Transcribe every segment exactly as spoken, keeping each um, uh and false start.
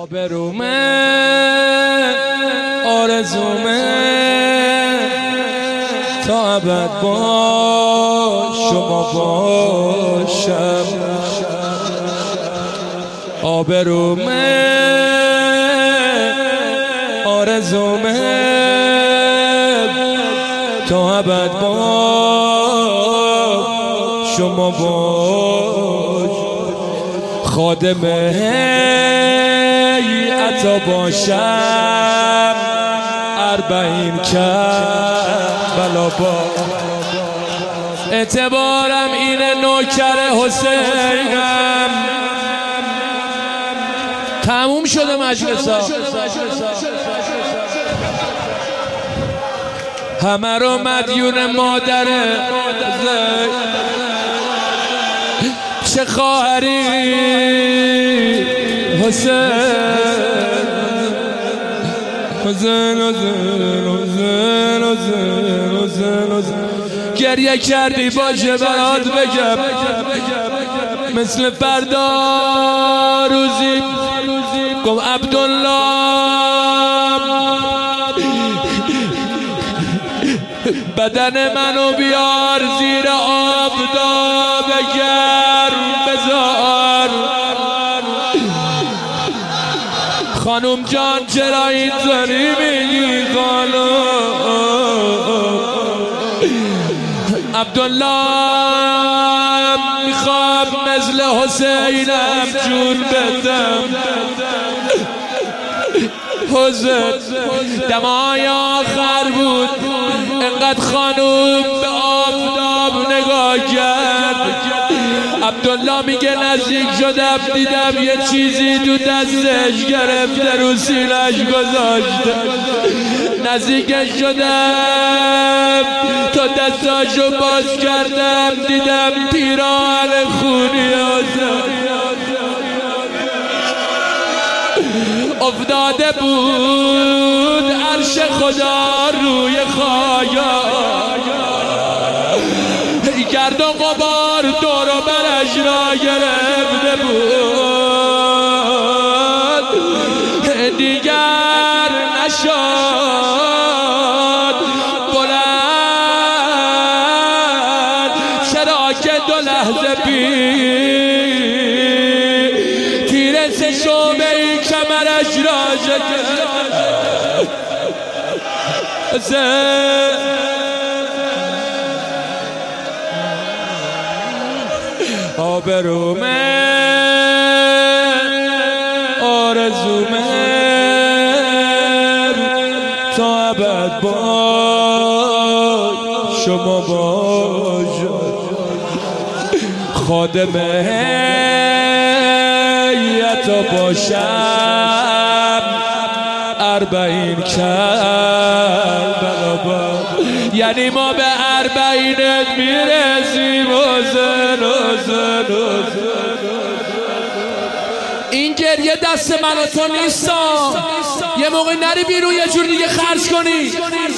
آبرومه آرزومه تا ابد با شما باشم. آبرومه آرزومه تا ابد با شما باش. خادم هیئت باشم اربعین کربلا با. اعتبارم اینه نوکر حسینم. تموم شده مجلسا، همه رو مدیون مادر چه خواهری حسین حسین حسین حسین حسین حسین. گریه کردی باشه برات بگم مثل فردا روزی گم عبدالله بدن منو بیار زیر آفتاب گرم بذار. خانم جان چرا اینطوری میگی خانم؟ عبدالله میخوام مثل حسینم جون بدم. حسین دمای آخر بود انقدر خانوم به آفتاب نگاه کرد. عبدالله میگه نزدیک شدم دیدم یه چیزی تو دستش گرفته رو سینه‌اش گذاشته. نزدیکش شدم تا دستاشو باز کردم دیدم پیراهن خونی افتاده بود عرش خدا روی خایا. گرد و غبار دور و برش را گرفته بود. دیگر نشد بلند چرا که دو لحظه پیر تیر سه شعبه ای کمرش را شکست. آبرومه آرزومه تا ابد با شما باش. خادم هیئت باشم اربعین کربلا با. یعنی ما به اربعینت میرسیم حسین حسین حسین. این گریه دست من و تو نیستا. یه موقع نری بیرون یه جور دیگه خرج کنی.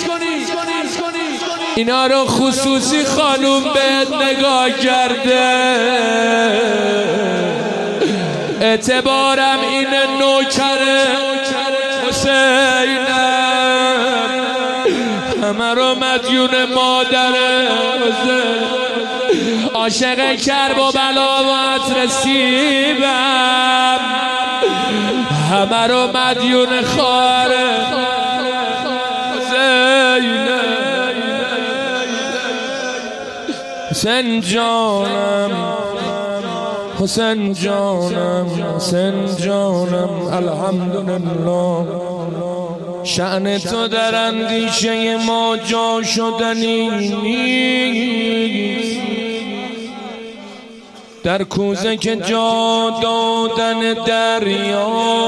اینا رو خصوصی خانوم بهت نگاه کرده. اعتبارم اینه نوکر حسینم. همه رو مدیون مادر حسین. عاشق کرب و بلاوت رسیبم. همه رو مدیون خواهر حسینم. حسین جانم حسین جانم حسین جانم الحمدلله. شأن تو در اندیشه ما جا شدنی نیست. در کوزه که جا دادن دریا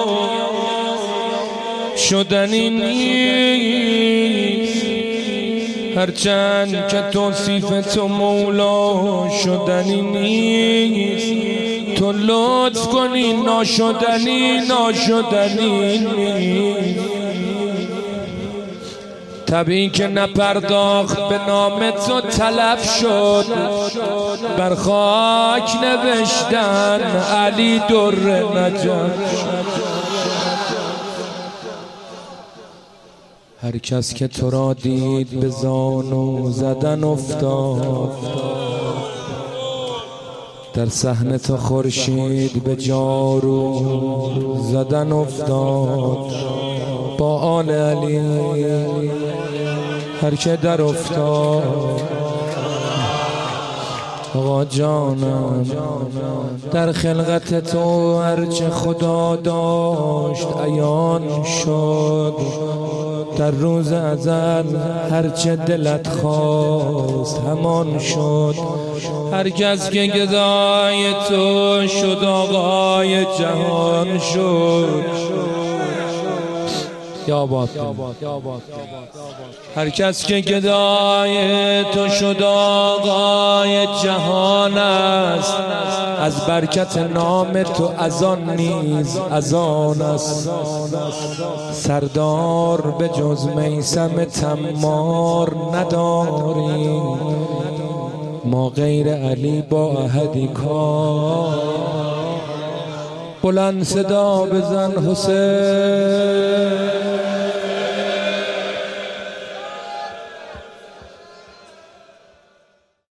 شدنی نیست. هرچند که توصیف تو مولا شدنی نیست. تو لطف کنی ناشدنی ناشدنی نیست. طبیعی که نپرداخت به نام تو تلف شد. بر خاک نوشتن علی در نجف. هر کس که تو را دید به زانو زدن افتاد، در صحن تو خورشید به جارو زدن افتاد. با آل علی هر که در افتاد، آقا جانم در خلقت تو هرچه خدا داشت عیان شد. در روز ازل هرچه دلت خواست همان شد. هر کس که گدای تو شد آقای جهان شد. یا باد هر کس که گدای تو شد آقای جهان است. از برکت نام تو از آن نیز از آن است. سردار به جز میثم تمار نداری، ما غیر علی با احدی کار. بلند صدا بزن حسین.